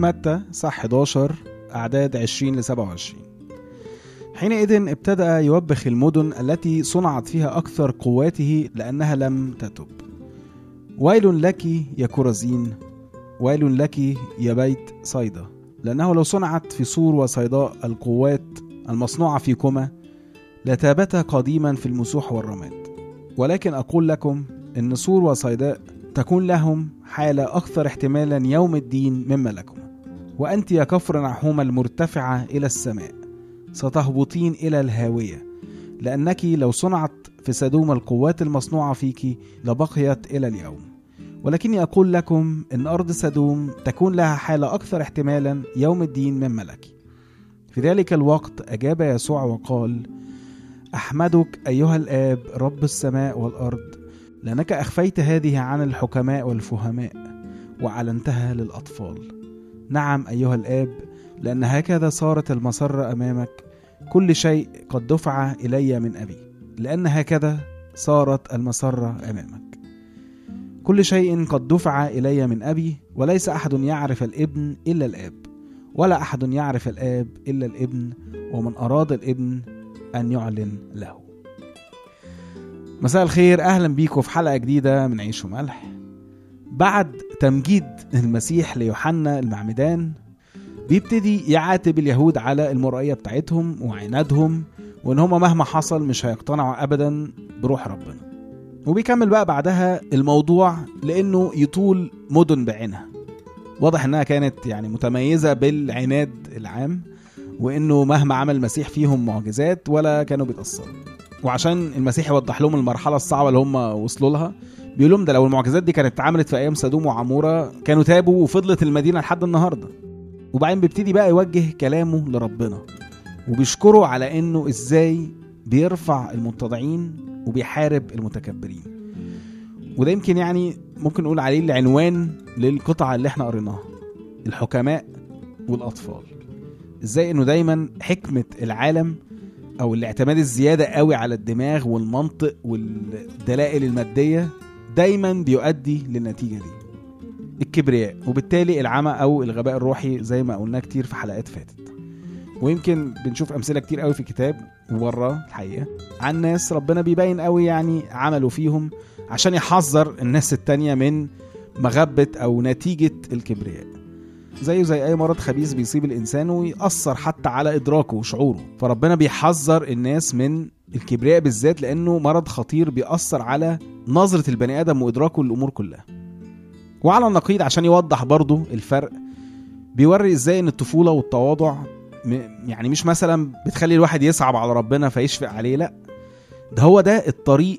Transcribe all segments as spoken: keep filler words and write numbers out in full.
متى صح إحدى عشر أعداد عشرين لسبعة وعشرين. حينئذ ابتدأ يوبخ المدن التي صنعت فيها أكثر قواته لأنها لم تتب. ويل لك يا كورزين، ويل لك يا بيت صيدا، لأنه لو صنعت في سور وصيداء القوات المصنوعة فيكما لتابتا قديما في المسوح والرماد. ولكن أقول لكم إن سور وصيداء تكون لهم حالة أكثر احتمالا يوم الدين مما لكم. وأنت يا كفرنحوم المرتفعة إلى السماء ستهبطين إلى الهاوية، لأنك لو صنعت في سدوم القوات المصنوعة فيك لبقيت إلى اليوم. ولكني أقول لكم إن أرض سدوم تكون لها حالة أكثر احتمالا يوم الدين مما لك. في ذلك الوقت أجاب يسوع وقال: أحمدك أيها الآب رب السماء والأرض، لأنك أخفيت هذه عن الحكماء والفهماء وأعلنتها للأطفال. نعم أيها الآب، لأن هكذا صارت المسرة أمامك، كل شيء قد دفع إلي من أبي، لأن هكذا صارت المسرة أمامك. كل شيء قد دفع إلي من أبي، وليس أحد يعرف الابن إلا الآب، ولا أحد يعرف الآب إلا الابن، ومن أراد الابن أن يعلن له. مساء الخير، أهلا بيكم في حلقة جديدة من عيش وملح. بعد تمجيد المسيح ليوحنا المعمدان بيبتدي يعاتب اليهود على المرائية بتاعتهم وعنادهم، وإن هم مهما حصل مش هيقتنعوا أبدا بروح ربنا. وبيكمل بقى بعدها الموضوع لأنه يطول مدن بعينها، واضح إنها كانت يعني متميزة بالعناد العام، وإنه مهما عمل المسيح فيهم معجزات ولا كانوا بيتأثروا. وعشان المسيح يوضح لهم المرحلة الصعبة اللي هم وصلوا لها، بيقول لهم ده لو المعجزات دي كانت اتعملت في أيام سدوم وعمورة كانوا تابوا وفضلت المدينة لحد النهاردة. وبعدين بيبتدي بقى يوجه كلامه لربنا وبيشكره على إنه إزاي بيرفع المتضعين وبيحارب المتكبرين. وده يمكن يعني ممكن نقول عليه العنوان للقطعة اللي احنا قريناها، الحكماء والأطفال. ازاي انه دايما حكمة العالم او الاعتماد الزيادة قوي على الدماغ والمنطق والدلائل المادية دايما بيؤدي للنتيجة دي، الكبرياء، وبالتالي العمى او الغباء الروحي زي ما قلنا كتير في حلقات فاتت. ويمكن بنشوف امثلة كتير قوي في الكتاب وبره الحقيقة عن ناس ربنا بيبين قوي يعني عملوا فيهم عشان يحذر الناس التانية من مغبة او نتيجة الكبرياء. زيه زي اي مرض خبيث بيصيب الانسان ويأثر حتى على ادراكه وشعوره، فربنا بيحذر الناس من الكبرياء بالذات، لانه مرض خطير بيأثر على نظرة البني ادم وادراكه للامور كلها. وعلى النقيض عشان يوضح برضو الفرق، بيوري ازاي ان الطفولة والتواضع يعني مش مثلا بتخلي الواحد يصعب على ربنا فيشفق عليه، لا، ده هو ده الطريق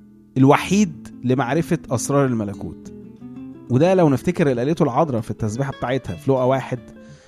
الوحيد لمعرفة اسرار الملكوت. وده لو نفتكر الآلية العذراء في التسبيحة بتاعتها في لوقا واحد،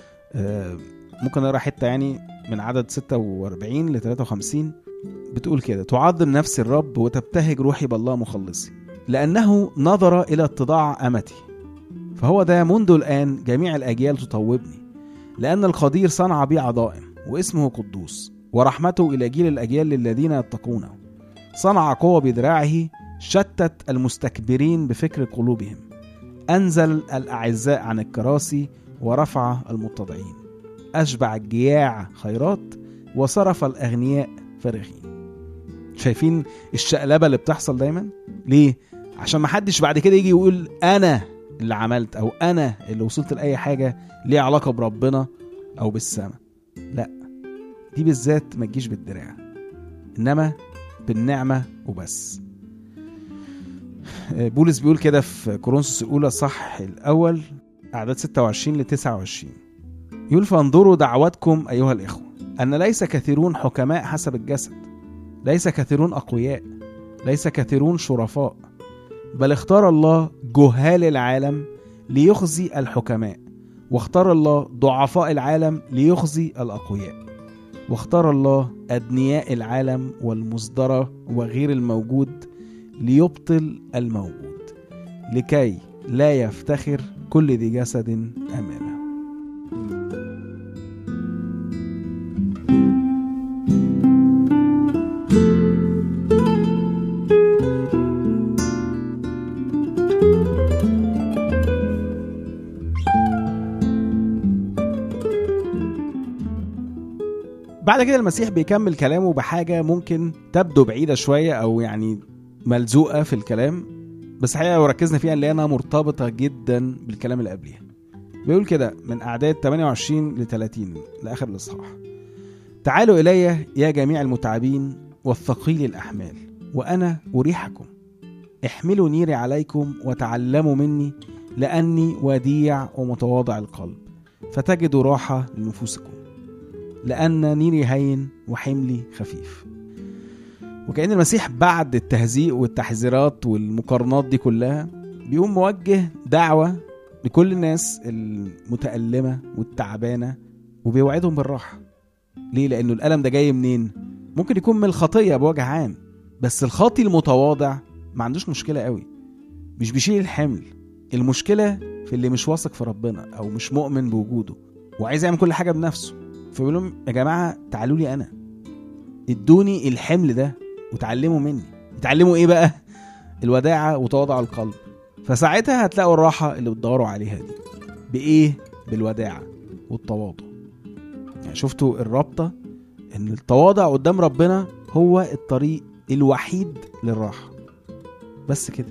آه ممكن نقرأ حتة يعني من عدد ستة وأربعين ل ثلاثة وخمسين، بتقول كده: تعظم نفسي الرب وتبتهج روحي بالله مخلصي، لأنه نظر إلى اتضاع أمتي، فهو ده منذ الآن جميع الأجيال تطوبني، لأن القدير صنع بي عظائم واسمه قدوس، ورحمته إلى جيل الأجيال للذين يتقونه. صنع قوة بذراعه، شتت المستكبرين بفكر قلوبهم، أنزل الأعزاء عن الكراسي ورفع المتضعين، أشبع الجياع خيرات وصرف الأغنياء فارغين. شايفين الشقلبة اللي بتحصل دايما؟ ليه؟ عشان ما حدش بعد كده يجي يقول أنا اللي عملت أو أنا اللي وصلت لأي حاجة ليه علاقة بربنا أو بالسماء. لا، دي بالذات ما تجيش بالدراع، إنما بالنعمة وبس. بولس بيقول كده في كورنثوس الأولى صح الأول أعداد ستة وعشرين ل تسعة وعشرين، يقول: فانظروا دعوتكم أيها الإخوة أن ليس كثيرون حكماء حسب الجسد، ليس كثيرون أقوياء، ليس كثيرون شرفاء، بل اختار الله جهال العالم ليخزي الحكماء، واختار الله ضعفاء العالم ليخزي الأقوياء، واختار الله أدنياء العالم والمصدرة وغير الموجود ليبطل الموجود، لكي لا يفتخر كل ذي جسد أمامه. بعد كده المسيح بيكمل كلامه بحاجة ممكن تبدو بعيدة شوية أو يعني ملزوقة في الكلام، بس حقيقة لو ركزنا فيها اللي أنا مرتبطة جدا بالكلام اللي قبلها. بيقول كده من أعداد ثمانية وعشرين ل ثلاثين لآخر الإصحاح: تعالوا إلي يا جميع المتعبين والثقيل الأحمال وأنا أريحكم. احملوا نيري عليكم وتعلموا مني، لأني وديع ومتواضع القلب، فتجدوا راحة لنفوسكم، لأن نيري هين وحملي خفيف. وكأن المسيح بعد التهزيء والتحذيرات والمقارنات دي كلها بيقوم موجه دعوة لكل الناس المتألمة والتعبانة، وبيوعدهم بالراحة. ليه؟ لأنه الألم ده جاي منين؟ ممكن يكون من الخطية بوجه عام، بس الخاطي المتواضع ما عندوش مشكلة قوي، مش بيشيل الحمل. المشكلة في اللي مش واثق في ربنا أو مش مؤمن بوجوده وعايز يعمل كل حاجة بنفسه. فبيقول لهم يا جماعة تعالوا لي أنا، ادوني الحمل ده وتعلموا مني. يتعلموا إيه بقى؟ الوداعة وتواضع القلب. فساعتها هتلاقوا الراحة اللي بتدوروا عليها دي. بإيه؟ بالوداعة والتواضع. يعني شفتوا الرابطة؟ إن التواضع قدام ربنا هو الطريق الوحيد للراحة. بس كده.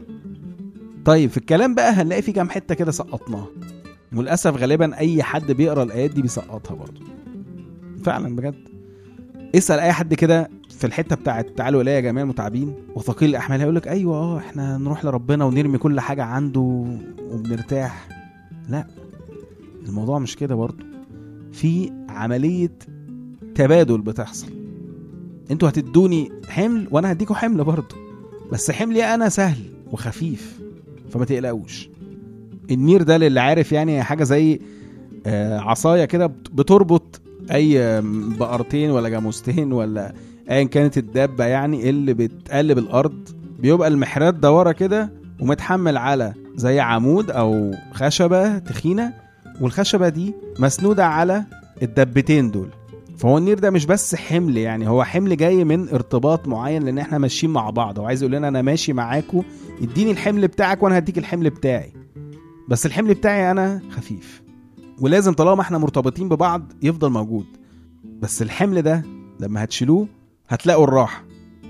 طيب في الكلام بقى هنلاقي في كام حتة كده سقطناها، وللأسف غالبا أي حد بيقرأ الآيات دي بيسقطها برضو فعلا بجد. اسأل أي حد كده في الحتة بتاعت تعالوا إلي يا جميع المتعبين وثقيل الأحمال، هيقولك أيوة اه احنا نروح لربنا ونرمي كل حاجة عنده وبنرتاح. لا، الموضوع مش كده برضو. في عملية تبادل بتحصل. انتوا هتدوني حمل وانا هديكوا حمل برضو، بس حملي انا سهل وخفيف، فما تقلقوش. النير ده اللي عارف يعني حاجة زي عصاية كده بتربط اي بقرتين ولا جاموستين ولا ايا كانت الدابة يعني اللي بتقلب الارض. بيبقى المحرات ده ورا كده ومتحمل على زي عمود او خشبة تخينة، والخشبة دي مسنودة على الدبتين دول. فهو النير ده مش بس حمل، يعني هو حمل جاي من ارتباط معين لان احنا ماشيين مع بعض، وعايز يقول لنا انا ماشي معاكو، اديني الحمل بتاعك وانا هديك الحمل بتاعي، بس الحمل بتاعي انا خفيف. ولازم طالما احنا مرتبطين ببعض يفضل موجود، بس الحمل ده لما هتشيلوه هتلاقوا الراحة.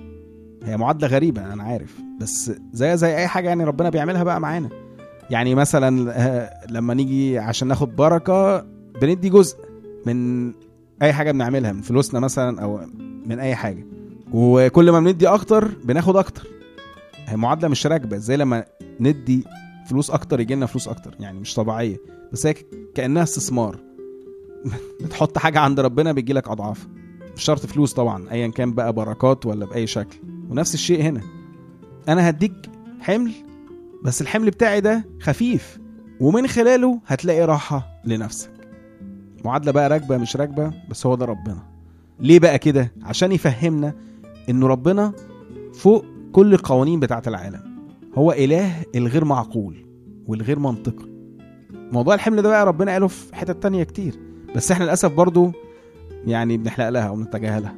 هي معادلة غريبة انا عارف، بس زي زي اي حاجة يعني ربنا بيعملها بقى معانا. يعني مثلا لما نيجي عشان ناخد بركة بندي جزء من اي حاجة بنعملها، من فلوسنا مثلا او من اي حاجة، وكل ما بندي اكتر بناخد اكتر. هي معادلة مش راكبة، زي لما ندي فلوس اكتر يجي لنا فلوس اكتر، يعني مش طبيعية، بس هي كأنها استثمار. بتحط حاجة عند ربنا بيجي لك اضعاف، مش شرط فلوس طبعا، ايا كان بقى بركات ولا باي شكل. ونفس الشيء هنا، انا هديك حمل بس الحمل بتاعي ده خفيف، ومن خلاله هتلاقي راحة لنفسك. معادلة بقى راكبة مش راكبة، بس هو ده ربنا. ليه بقى كده؟ عشان يفهمنا انه ربنا فوق كل القوانين بتاعة العالم، هو اله الغير معقول والغير منطقي. موضوع الحمل ده بقى ربنا قاله في حتة تانية كتير، بس احنا للأسف برضو يعني بنحلق لها وبنتجاهلها.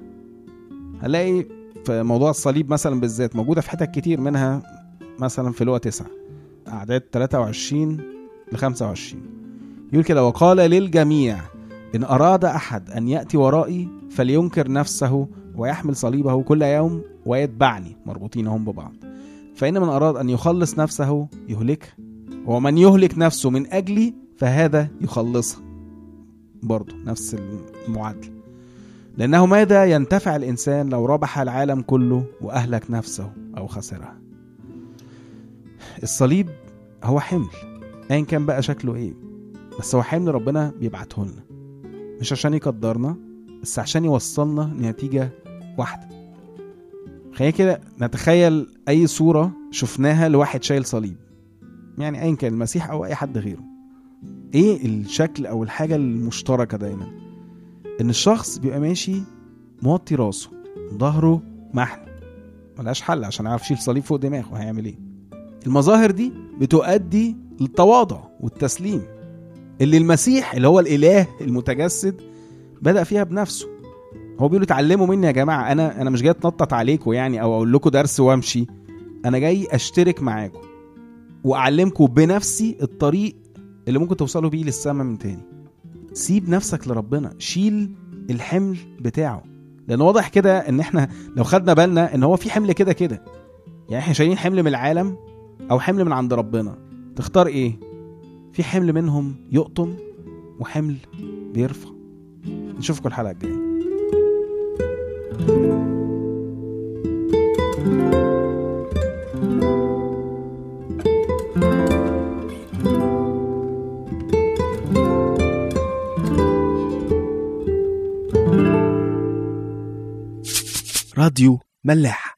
هنلاقي في موضوع الصليب مثلا بالذات موجودة في حتت كتير، منها مثلا في لوقا تسعة أعداد ثلاثة وعشرين لخمسة وعشرين يقول كده: وقال للجميع إن أراد أحد أن يأتي ورائي فلينكر نفسه ويحمل صليبه كل يوم ويتبعني، مربوطين هم ببعض. فإن من أراد أن يخلص نفسه يهلكها، ومن يهلك نفسه من أجلي فهذا يخلصها. برضو نفس المعادلة. لأنه ماذا ينتفع الإنسان لو ربح العالم كله وأهلك نفسه أو خسرها؟ الصليب هو حمل أين كان بقى شكله إيه، بس هو حمل ربنا بيبعته لنا، مش عشان يقدرنا، بس عشان يوصلنا لنتيجة واحدة. خلينا كده نتخيل أي صورة شفناها لواحد شايل صليب، يعني أين كان المسيح أو أي حد غيره. إيه الشكل أو الحاجة المشتركة دايما؟ إن الشخص بيبقى ماشي موطي راسه، ظهره محن، ملهاش حل عشان يعرف يشيل صليب فوق دماغه، هيعمل إيه؟ المظاهر دي بتؤدي للتواضع والتسليم اللي المسيح اللي هو الإله المتجسد بدأ فيها بنفسه. هو بيقول تعلموا مني يا جماعة، أنا أنا مش جاي أتنطط عليكم يعني أو أقول لكم درس وامشي، أنا جاي أشترك معاكم وأعلمكم بنفسي الطريق اللي ممكن توصلوا بيه للسماء من تاني. سيب نفسك لربنا، شيل الحمل بتاعه، لان واضح كده ان احنا لو خدنا بالنا ان هو في حمل كده كده، يعني احنا شايلين حمل من العالم او حمل من عند ربنا، تختار ايه؟ في حمل منهم يقطم وحمل بيرفع. نشوفكم الحلقة الجاية. راديو ملاح.